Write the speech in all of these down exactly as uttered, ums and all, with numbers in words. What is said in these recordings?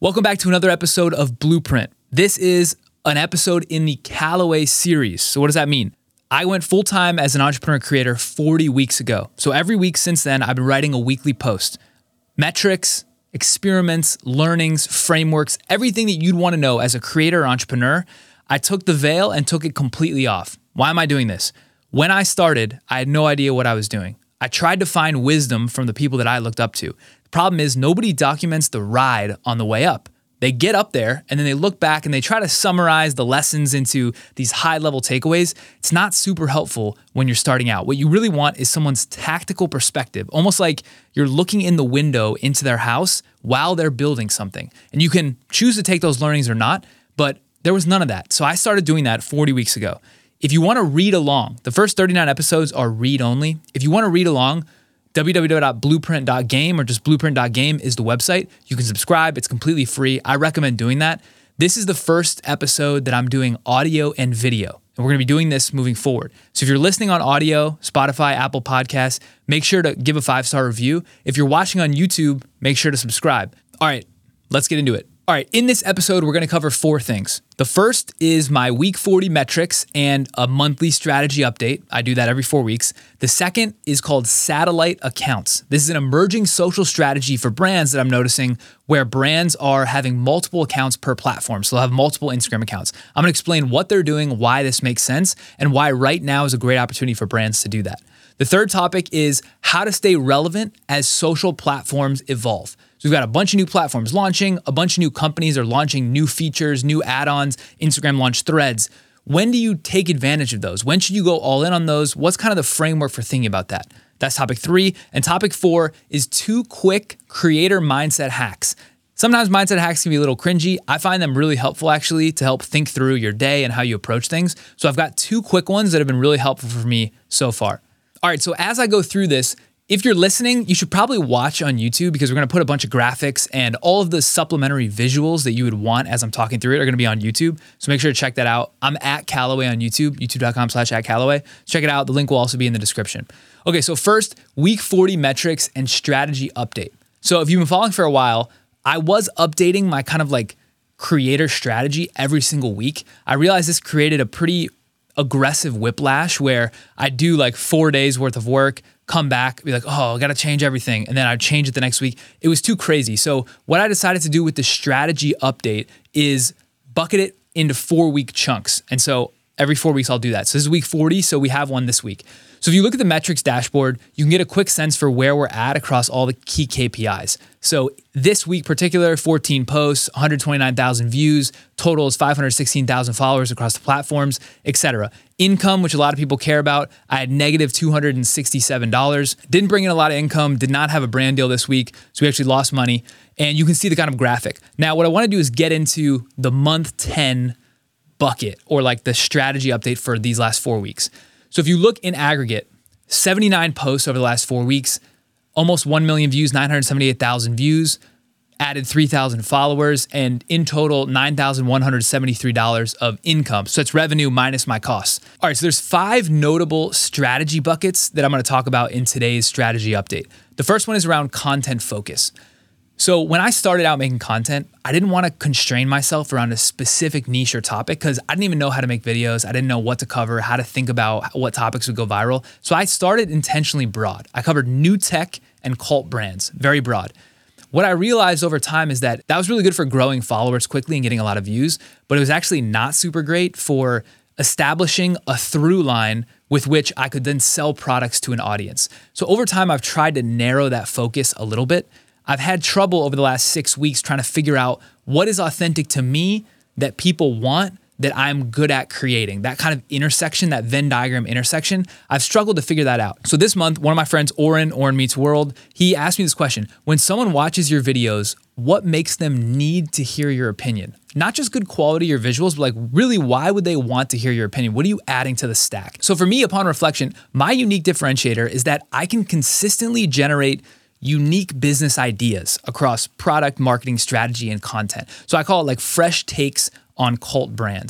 Welcome back to another episode of Blueprint. This is an episode in the Callaway series. So what does that mean? I went full-time as an entrepreneur creator forty weeks ago. So every week since then, I've been writing a weekly post. Metrics, experiments, learnings, frameworks, everything that you'd want to know as a creator or entrepreneur. I took the veil and took it completely off. Why am I doing this? When I started, I had no idea what I was doing. I tried to find wisdom from the people that I looked up to. The problem is nobody documents the ride on the way up. They get up there and then they look back and they try to summarize the lessons into these high-level takeaways. It's not super helpful when you're starting out. What you really want is someone's tactical perspective, almost like you're looking in the window into their house while they're building something. And you can choose to take those learnings or not, but there was none of that. So I started doing that forty weeks ago. If you want to read along, the first thirty-nine episodes are read-only. If you want to read along, w w w dot blueprint dot game or just blueprint dot game is the website. You can subscribe. It's completely free. I recommend doing that. This is the first episode that I'm doing audio and video, and we're going to be doing this moving forward. So if you're listening on audio, Spotify, Apple Podcasts, make sure to give a five-star review. If you're watching on YouTube, make sure to subscribe. All right, let's get into it. All right, in this episode, we're going to cover four things. The first is my week forty metrics and a monthly strategy update. I do that every four weeks. The second is called satellite accounts. This is an emerging social strategy for brands that I'm noticing where brands are having multiple accounts per platform. So they'll have multiple Instagram accounts. I'm going to explain what they're doing, why this makes sense, and why right now is a great opportunity for brands to do that. The third topic is how to stay relevant as social platforms evolve. So we've got a bunch of new platforms launching, a bunch of new companies are launching new features, new add-ons. Instagram launched Threads. When do you take advantage of those? When should you go all in on those? What's kind of the framework for thinking about that? That's topic three. And topic four is two quick creator mindset hacks. Sometimes mindset hacks can be a little cringy. I find them really helpful actually to help think through your day and how you approach things. So I've got two quick ones that have been really helpful for me so far. All right, so as I go through this, if you're listening, you should probably watch on YouTube because we're going to put a bunch of graphics and all of the supplementary visuals that you would want as I'm talking through it are going to be on YouTube. So make sure to check that out. I'm at Callaway on YouTube, youtube.com slash at Callaway. Check it out. The link will also be in the description. Okay, so first, week forty metrics and strategy update. So if you've been following for a while, I was updating my kind of like creator strategy every single week. I realized this created a pretty aggressive whiplash where I do like four days worth of work, come back, be like, oh, I got to change everything. And then I'd change it the next week. It was too crazy. So what I decided to do with the strategy update is bucket it into four week chunks. And so every four weeks I'll do that. So this is week forty. So we have one this week. So if you look at the metrics dashboard, you can get a quick sense for where we're at across all the key K P Is. So this week particular, fourteen posts, one hundred twenty-nine thousand views, total is five hundred sixteen thousand followers across the platforms, et cetera. Income, which a lot of people care about, I had negative two hundred sixty-seven dollars. Didn't bring in a lot of income, did not have a brand deal this week, so we actually lost money. And you can see the kind of graphic. Now, what I want to do is get into the month ten bucket or like the strategy update for these last four weeks. So if you look in aggregate, seventy-nine posts over the last four weeks, almost one million views, nine hundred seventy-eight thousand views, added three thousand followers, and in total, nine thousand one hundred seventy-three dollars of income. So it's revenue minus my costs. All right, so there's five notable strategy buckets that I'm gonna talk about in today's strategy update. The first one is around content focus. So when I started out making content, I didn't want to constrain myself around a specific niche or topic because I didn't even know how to make videos. I didn't know what to cover, how to think about what topics would go viral. So I started intentionally broad. I covered new tech and cult brands, very broad. What I realized over time is that that was really good for growing followers quickly and getting a lot of views, but it was actually not super great for establishing a through line with which I could then sell products to an audience. So over time, I've tried to narrow that focus a little bit. I've had trouble over the last six weeks trying to figure out what is authentic to me that people want that I'm good at creating. That kind of intersection, that Venn diagram intersection, I've struggled to figure that out. So this month, one of my friends, Oren, Oren Meets World, he asked me this question. When someone watches your videos, what makes them need to hear your opinion? Not just good quality or visuals, but like really, why would they want to hear your opinion? What are you adding to the stack? So for me, upon reflection, my unique differentiator is that I can consistently generate unique business ideas across product, marketing, strategy, and content. So I call it like fresh takes on cult brands.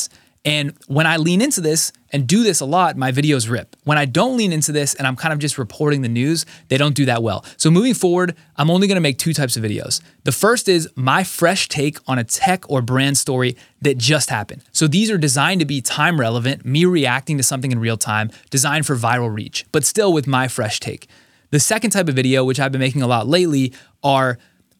And when I lean into this and do this a lot, my videos rip. When I don't lean into this and I'm kind of just reporting the news, they don't do that well. So moving forward, I'm only gonna make two types of videos. The first is my fresh take on a tech or brand story that just happened. So these are designed to be time relevant, me reacting to something in real time, designed for viral reach, but still with my fresh take. The second type of video, which I've been making a lot lately, are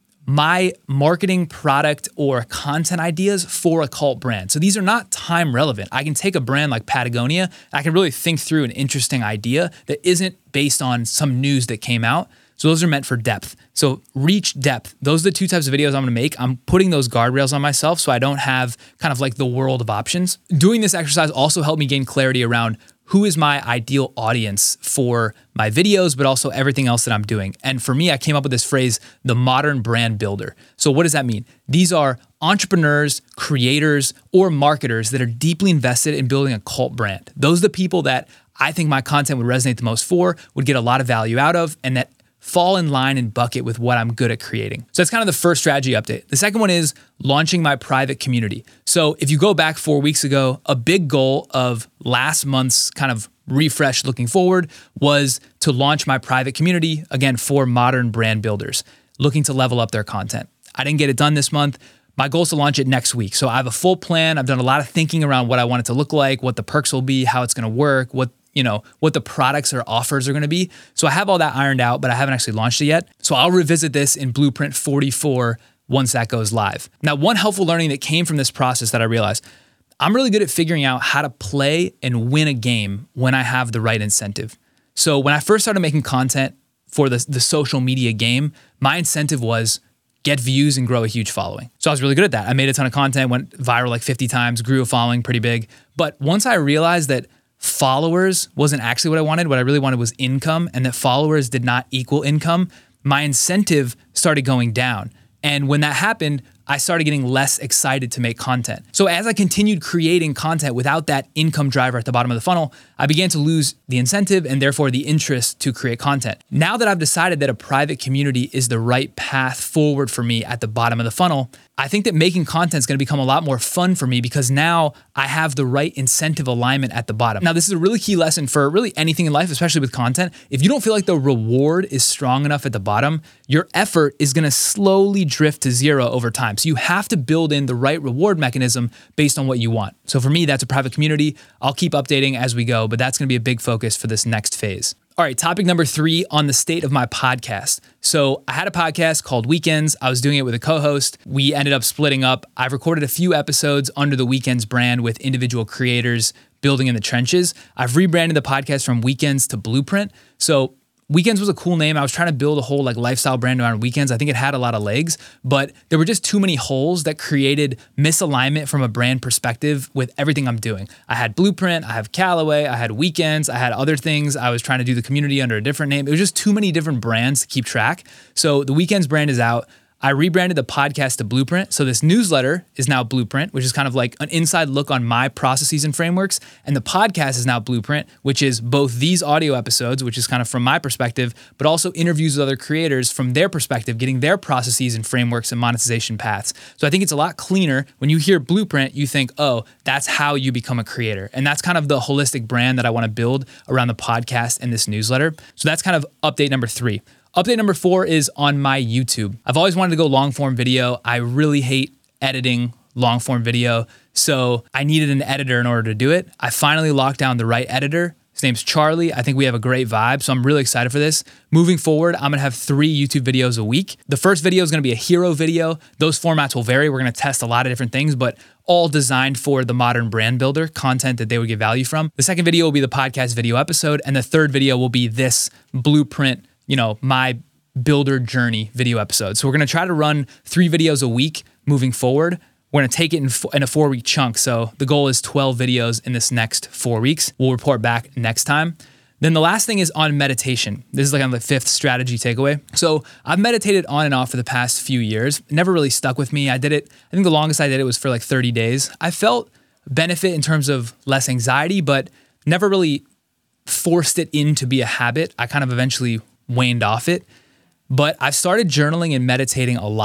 my marketing, product, or content ideas for a cult brand. So these are not time relevant. I can take a brand like Patagonia, and I can really think through an interesting idea that isn't based on some news that came out. So those are meant for depth. So reach, depth. Those are the two types of videos I'm gonna make. I'm putting those guardrails on myself so I don't have kind of like the world of options. Doing this exercise also helped me gain clarity around who is my ideal audience for my videos, but also everything else that I'm doing. And for me, I came up with this phrase, the modern brand builder. So what does that mean? These are entrepreneurs, creators, or marketers that are deeply invested in building a cult brand. Those are the people that I think my content would resonate the most for, would get a lot of value out of, and that fall in line and bucket with what I'm good at creating. So that's kind of the first strategy update. The second one is launching my private community. So if you go back four weeks ago, a big goal of last month's kind of refresh looking forward was to launch my private community, again, for modern brand builders looking to level up their content. I didn't get it done this month. My goal is to launch it next week. So I have a full plan. I've done a lot of thinking around what I want it to look like, what the perks will be, how it's gonna work, what you know, what the products or offers are gonna be. So I have all that ironed out, but I haven't actually launched it yet. So I'll revisit this in Blueprint forty-four once that goes live. Now, one helpful learning that came from this process that I realized, I'm really good at figuring out how to play and win a game when I have the right incentive. So when I first started making content for the, the social media game, my incentive was get views and grow a huge following. So I was really good at that. I made a ton of content, went viral like fifty times, grew a following pretty big. But once I realized that followers wasn't actually what I wanted. What I really wanted was income, and that followers did not equal income. My incentive started going down. And when that happened, I started getting less excited to make content. So as I continued creating content without that income driver at the bottom of the funnel, I began to lose the incentive and therefore the interest to create content. Now that I've decided that a private community is the right path forward for me at the bottom of the funnel, I think that making content is going to become a lot more fun for me because now I have the right incentive alignment at the bottom. Now, this is a really key lesson for really anything in life, especially with content. If you don't feel like the reward is strong enough at the bottom, your effort is going to slowly drift to zero over time. So you have to build in the right reward mechanism based on what you want. So for me, that's a private community. I'll keep updating as we go, but that's going to be a big focus for this next phase. All right, topic number three on the state of my podcast. So I had a podcast called Weekends. I was doing it with a co-host. We ended up splitting up. I've recorded a few episodes under the Weekends brand with individual creators building in the trenches. I've rebranded the podcast from Weekends to Blueprint. So Weekends was a cool name. I was trying to build a whole like lifestyle brand around Weekends. I think it had a lot of legs, but there were just too many holes that created misalignment from a brand perspective with everything I'm doing. I had Blueprint, I have Callaway, I had Weekends, I had other things. I was trying to do the community under a different name. It was just too many different brands to keep track. So the Weekends brand is out. I rebranded the podcast to Blueprint. So this newsletter is now Blueprint, which is kind of like an inside look on my processes and frameworks. And the podcast is now Blueprint, which is both these audio episodes, which is kind of from my perspective, but also interviews with other creators from their perspective, getting their processes and frameworks and monetization paths. So I think it's a lot cleaner. When you hear Blueprint, you think, oh, that's how you become a creator. And that's kind of the holistic brand that I want to build around the podcast and this newsletter. So that's kind of update number three. Update number four is on my YouTube. I've always wanted to go long form video. I really hate editing long form video. So I needed an editor in order to do it. I finally locked down the right editor. His name's Charlie. I think we have a great vibe. So I'm really excited for this. Moving forward, I'm gonna have three YouTube videos a week. The first video is gonna be a hero video. Those formats will vary. We're gonna test a lot of different things, but all designed for the modern brand builder, content that they would get value from. The second video will be the podcast video episode. And the third video will be this Blueprint, you know, my builder journey video episode. So we're going to try to run three videos a week moving forward. We're going to take it in, in a four week chunk. So the goal is twelve videos in this next four weeks. We'll report back next time. Then the last thing is on meditation. This is like on the fifth strategy takeaway. So I've meditated on and off for the past few years. It never really stuck with me. I did it, I think the longest I did it was for like thirty days. I felt benefit in terms of less anxiety, but never really forced it in to be a habit. I kind of eventually waned off it, but I've started journaling and meditating a lot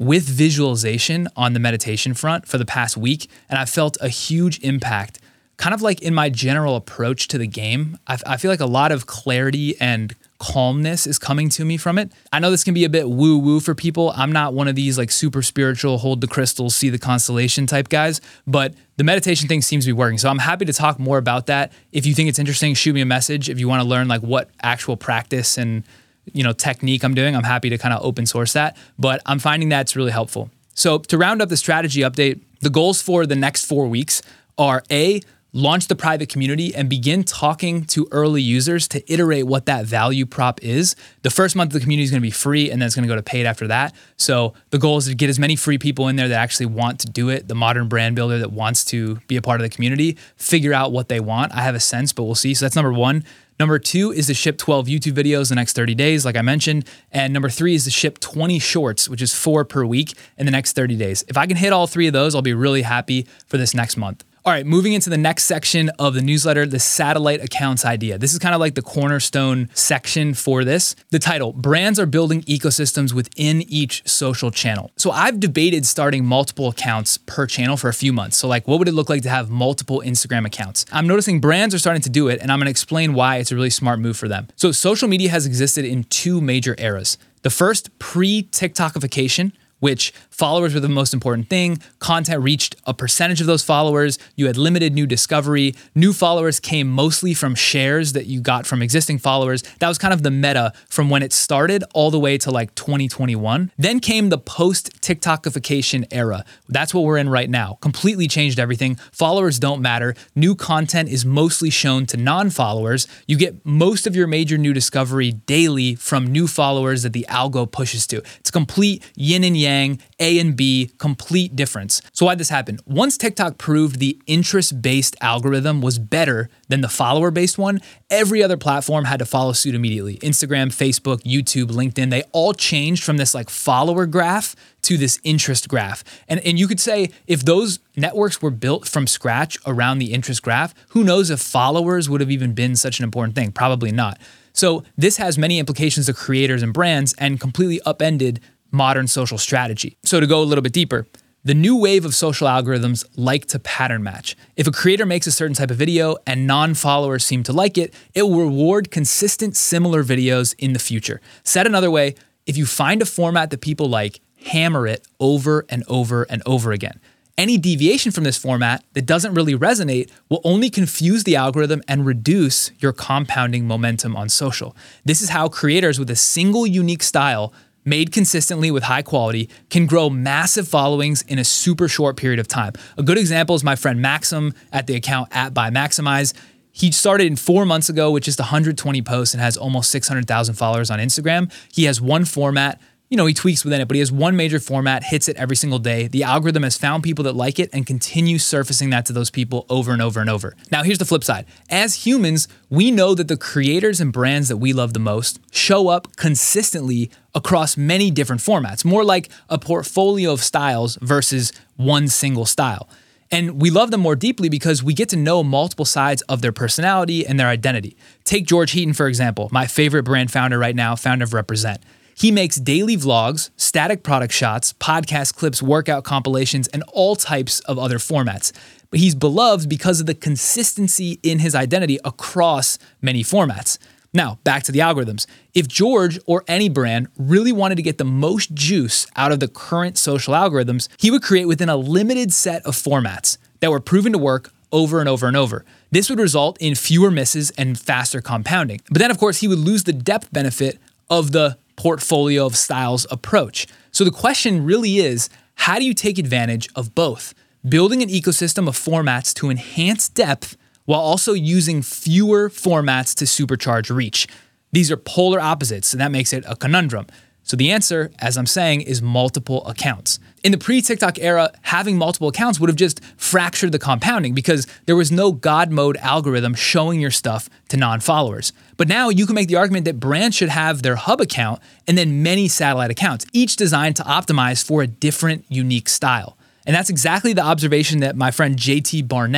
with visualization on the meditation front for the past week, and I felt a huge impact kind of like in my general approach to the game. I, I feel like a lot of clarity and calmness is coming to me from it. I know this can be a bit woo-woo for people. I'm not one of these like super spiritual, hold the crystals, see the constellation type guys, but the meditation thing seems to be working. So I'm happy to talk more about that. If you think it's interesting, shoot me a message. If you want to learn like what actual practice and you know technique I'm doing, I'm happy to kind of open source that. But I'm finding that it's really helpful. So to round up the strategy update, the goals for the next four weeks are A, launch the private community and begin talking to early users to iterate what that value prop is. The first month of the community is going to be free and then it's going to go to paid after that. So the goal is to get as many free people in there that actually want to do it, the modern brand builder that wants to be a part of the community, figure out what they want. I have a sense, but we'll see. So that's number one. Number two is to ship twelve YouTube videos the next thirty days, like I mentioned. And number three is to ship twenty shorts, which is four per week in the next thirty days. If I can hit all three of those, I'll be really happy for this next month. All right, moving into the next section of the newsletter, the satellite accounts idea. This is kind of like the cornerstone section for this. The title, Brands Are Building Ecosystems Within Each Social Channel. So I've debated starting multiple accounts per channel for a few months. So like, what would it look like to have multiple Instagram accounts? I'm noticing brands are starting to do it, and I'm gonna explain why it's a really smart move for them. So social media has existed in two major eras. The first, pre-TikTokification, which followers were the most important thing. Content reached a percentage of those followers. You had limited new discovery. New followers came mostly from shares that you got from existing followers. That was kind of the meta from when it started all the way to like twenty twenty-one. Then came the post-TikTokification era. That's what we're in right now. Completely changed everything. Followers don't matter. New content is mostly shown to non-followers. You get most of your major new discovery daily from new followers that the algo pushes to. It's complete yin and yang. A and B, complete difference. So why'd this happen? Once TikTok proved the interest-based algorithm was better than the follower-based one, every other platform had to follow suit immediately. Instagram, Facebook, YouTube, LinkedIn, they all changed from this like follower graph to this interest graph. And, and you could say if those networks were built from scratch around the interest graph, who knows if followers would have even been such an important thing? Probably not. So this has many implications to creators and brands and completely upended modern social strategy. So to go a little bit deeper, the new wave of social algorithms like to pattern match. If a creator makes a certain type of video and non-followers seem to like it, it will reward consistent similar videos in the future. Said another way, if you find a format that people like, hammer it over and over and over again. Any deviation from this format that doesn't really resonate will only confuse the algorithm and reduce your compounding momentum on social. This is how creators with a single unique style made consistently with high quality, can grow massive followings in a super short period of time. A good example is my friend Maxim at the account at by Maximize. He started in four months ago with just one hundred twenty posts and has almost six hundred thousand followers on Instagram. He has one format. You know, he tweaks within it, but he has one major format, hits it every single day. The algorithm has found people that like it and continues surfacing that to those people over and over and over. Now, here's the flip side. As humans, we know that the creators and brands that we love the most show up consistently across many different formats, more like a portfolio of styles versus one single style. And we love them more deeply because we get to know multiple sides of their personality and their identity. Take George Heaton, for example, my favorite brand founder right now, founder of Represent. He makes daily vlogs, static product shots, podcast clips, workout compilations, and all types of other formats. But he's beloved because of the consistency in his identity across many formats. Now, back to the algorithms. If George or any brand really wanted to get the most juice out of the current social algorithms, he would create within a limited set of formats that were proven to work over and over and over. This would result in fewer misses and faster compounding. But then, of course, he would lose the depth benefit of the portfolio of styles approach. So the question really is, how do you take advantage of both? Building an ecosystem of formats to enhance depth while also using fewer formats to supercharge reach. These are polar opposites, and that makes it a conundrum. So the answer, as I'm saying, is multiple accounts. In the pre-TikTok era, having multiple accounts would have just fractured the compounding because there was no God mode algorithm showing your stuff to non-followers. But now you can make the argument that brands should have their hub account and then many satellite accounts, each designed to optimize for a different, unique style. And that's exactly the observation that my friend J T Barnett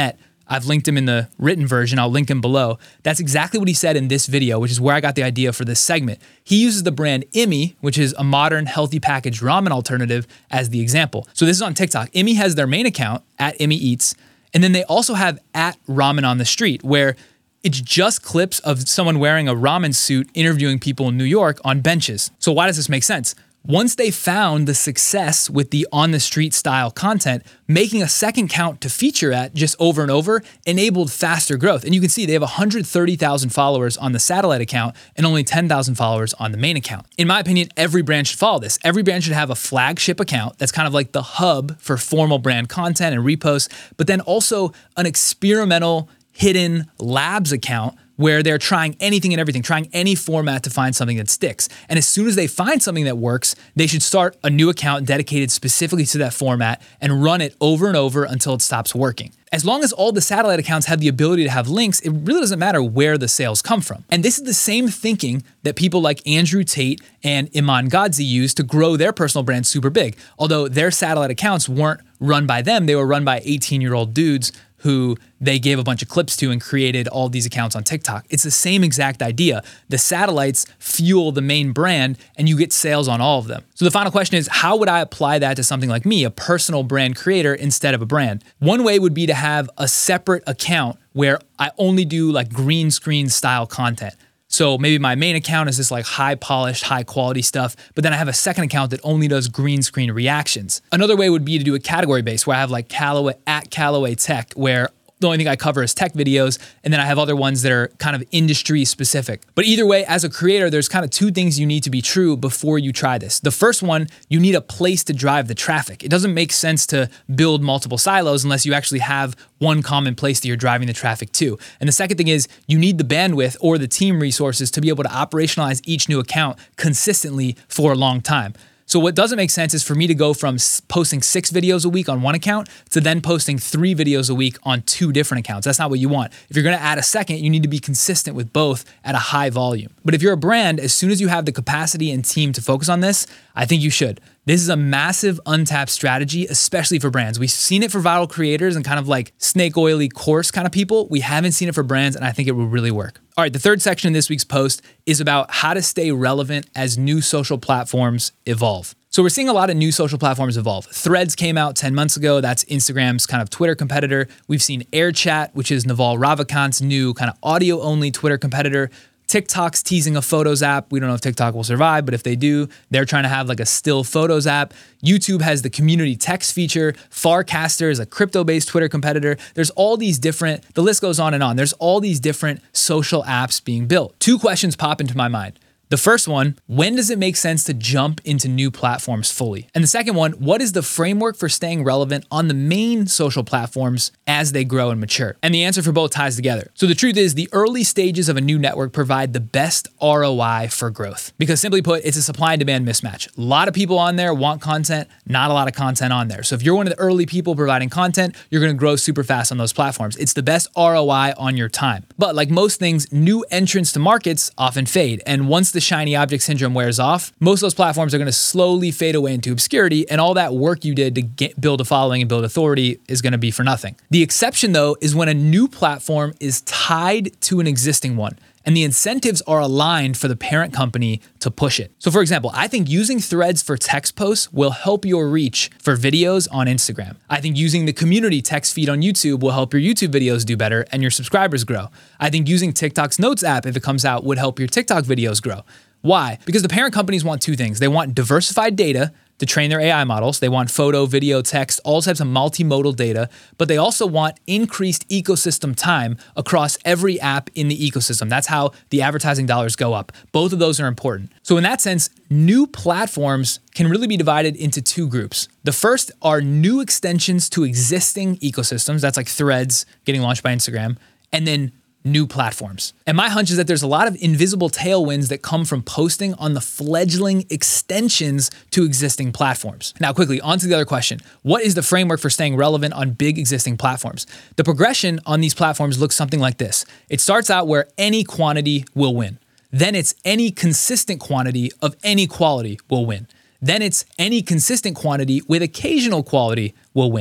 I've linked him in the written version. I'll link him below. That's exactly what he said in this video, which is where I got the idea for this segment. He uses the brand Immi, which is a modern, healthy packaged ramen alternative, as the example. So this is on TikTok. Immi has their main account, at Immi Eats, and then they also have at Ramen on the Street, where it's just clips of someone wearing a ramen suit interviewing people in New York on benches. So why does this make sense? Once they found the success with the on-the-street style content, making a second account to feature at just over and over enabled faster growth. And you can see they have one hundred thirty thousand followers on the satellite account and only ten thousand followers on the main account. In my opinion, every brand should follow this. Every brand should have a flagship account that's kind of like the hub for formal brand content and reposts, but then also an experimental hidden labs account where they're trying anything and everything, trying any format to find something that sticks. And as soon as they find something that works, they should start a new account dedicated specifically to that format and run it over and over until it stops working. As long as all the satellite accounts have the ability to have links, it really doesn't matter where the sales come from. And this is the same thinking that people like Andrew Tate and Iman Gadzhi used to grow their personal brand super big. Although their satellite accounts weren't run by them, they were run by eighteen-year-old dudes who they gave a bunch of clips to and created all these accounts on TikTok. It's the same exact idea. The satellites fuel the main brand and you get sales on all of them. So the final question is, how would I apply that to something like me, a personal brand creator instead of a brand? One way would be to have a separate account where I only do like green screen style content. So maybe my main account is this like high polished, high quality stuff, but then I have a second account that only does green screen reactions. Another way would be to do a category base where I have like Callaway at Callaway Tech, where the only thing I cover is tech videos, and then I have other ones that are kind of industry specific. But either way, as a creator, there's kind of two things you need to be true before you try this. The first one, you need a place to drive the traffic. It doesn't make sense to build multiple silos unless you actually have one common place that you're driving the traffic to. And the second thing is you need the bandwidth or the team resources to be able to operationalize each new account consistently for a long time. So what doesn't make sense is for me to go from posting six videos a week on one account to then posting three videos a week on two different accounts. That's not what you want. If you're gonna add a second, you need to be consistent with both at a high volume. But if you're a brand, as soon as you have the capacity and team to focus on this, I think you should. This is a massive untapped strategy, especially for brands. We've seen it for viral creators and kind of like snake oily course kind of people. We haven't seen it for brands, and I think it will really work. All right, the third section in this week's post is about how to stay relevant as new social platforms evolve. So we're seeing a lot of new social platforms evolve. Threads came out ten months ago. That's Instagram's kind of Twitter competitor. We've seen AirChat, which is Naval Ravikant's new kind of audio-only Twitter competitor. TikTok's teasing a photos app. We don't know if TikTok will survive, but if they do, they're trying to have like a still photos app. YouTube has the community text feature. Farcaster is a crypto-based Twitter competitor. There's all these different, the list goes on and on. There's all these different social apps being built. Two questions pop into my mind. The first one, when does it make sense to jump into new platforms fully? And the second one, what is the framework for staying relevant on the main social platforms as they grow and mature? And the answer for both ties together. So the truth is the early stages of a new network provide the best R O I for growth. Because simply put, it's a supply and demand mismatch. A lot of people on there want content, not a lot of content on there. So if you're one of the early people providing content, you're gonna grow super fast on those platforms. It's the best R O I on your time. But like most things, new entrants to markets often fade. And once the shiny object syndrome wears off, most of those platforms are going to slowly fade away into obscurity, and all that work you did to get, build a following and build authority is going to be for nothing. The exception, though, is when a new platform is tied to an existing one, and the incentives are aligned for the parent company to push it. So for example, I think using Threads for text posts will help your reach for videos on Instagram. I think using the community text feed on YouTube will help your YouTube videos do better and your subscribers grow. I think using TikTok's Notes app, if it comes out, would help your TikTok videos grow. Why? Because the parent companies want two things. They want diversified data to train their A I models. They want photo, video, text, all types of multimodal data, but they also want increased ecosystem time across every app in the ecosystem. That's how the advertising dollars go up. Both of those are important. So in that sense, new platforms can really be divided into two groups. The first are new extensions to existing ecosystems. That's like Threads getting launched by Instagram, and then new platforms. And my hunch is that there's a lot of invisible tailwinds that come from posting on the fledgling extensions to existing platforms. Now, quickly, on to the other question. What is the framework for staying relevant on big existing platforms? The progression on these platforms looks something like this. It starts out where any quantity will win. Then it's any consistent quantity of any quality will win. Then it's any consistent quantity with occasional quality will win.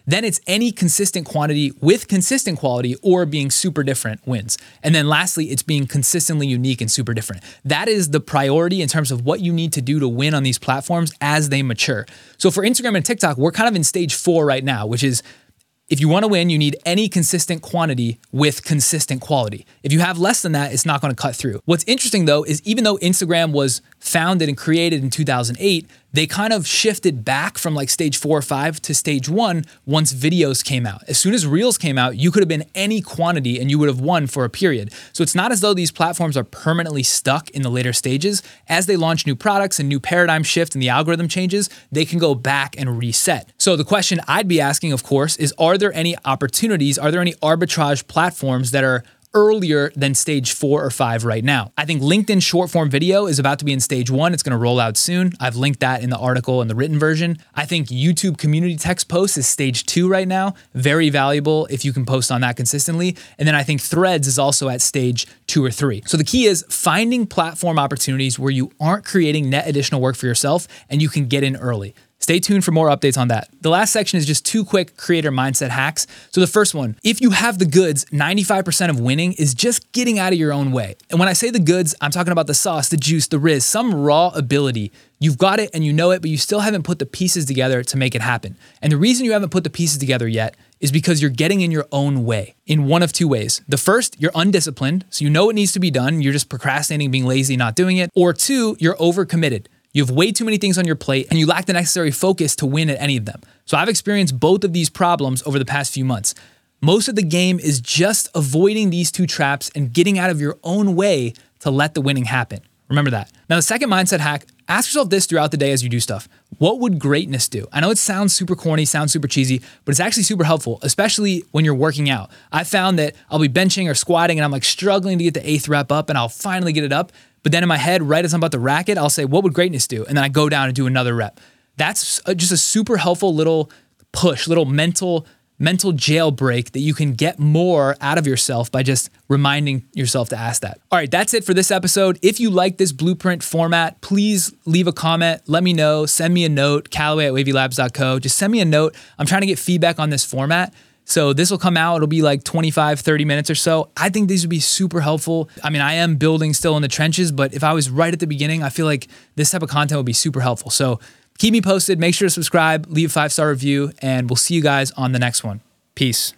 Then it's any consistent quantity with consistent quality or being super different wins. And then lastly, it's being consistently unique and super different. That is the priority in terms of what you need to do to win on these platforms as they mature. So for Instagram and TikTok, we're kind of in stage four right now, which is if you want to win, you need any consistent quantity with consistent quality. If you have less than that, it's not going to cut through. What's interesting though is even though Instagram was founded and created in two thousand eight, they kind of shifted back from like stage four or five to stage one once videos came out. As soon as Reels came out, you could have been any quantity and you would have won for a period. So it's not as though these platforms are permanently stuck in the later stages. As they launch new products and new paradigm shift and the algorithm changes, they can go back and reset. So the question I'd be asking, of course, is are there any opportunities, are there any arbitrage platforms that are earlier than stage four or five right now? I think LinkedIn short form video is about to be in stage one. It's going to roll out soon. I've linked that in the article in the written version. I think YouTube community text posts is stage two right now. Very valuable if you can post on that consistently. And then I think Threads is also at stage two or three. So the key is finding platform opportunities where you aren't creating net additional work for yourself and you can get in early. Stay tuned for more updates on that. The last section is just two quick creator mindset hacks. So the first one, if you have the goods, ninety-five percent of winning is just getting out of your own way. And when I say the goods, I'm talking about the sauce, the juice, the riz, some raw ability. You've got it and you know it, but you still haven't put the pieces together to make it happen. And the reason you haven't put the pieces together yet is because you're getting in your own way in one of two ways. The first, you're undisciplined, so you know it needs to be done. You're just procrastinating, being lazy, not doing it. Or two, you're overcommitted. You have way too many things on your plate and you lack the necessary focus to win at any of them. So I've experienced both of these problems over the past few months. Most of the game is just avoiding these two traps and getting out of your own way to let the winning happen. Remember that. Now, the second mindset hack, ask yourself this throughout the day as you do stuff. What would greatness do? I know it sounds super corny, sounds super cheesy, but it's actually super helpful, especially when you're working out. I found that I'll be benching or squatting and I'm like struggling to get the eighth rep up and I'll finally get it up. But then in my head, right as I'm about to rack it, I'll say, what would greatness do? And then I go down and do another rep. That's just a super helpful little push, little mental mental jailbreak that you can get more out of yourself by just reminding yourself to ask that. All right, that's it for this episode. If you like this blueprint format, please leave a comment. Let me know. Send me a note, Callaway at wavy labs dot co. Just send me a note. I'm trying to get feedback on this format. So this will come out, it'll be like twenty-five, thirty minutes or so. I think these would be super helpful. I mean, I am building still in the trenches, but if I was right at the beginning, I feel like this type of content would be super helpful. So keep me posted, make sure to subscribe, leave a five-star review, and we'll see you guys on the next one. Peace.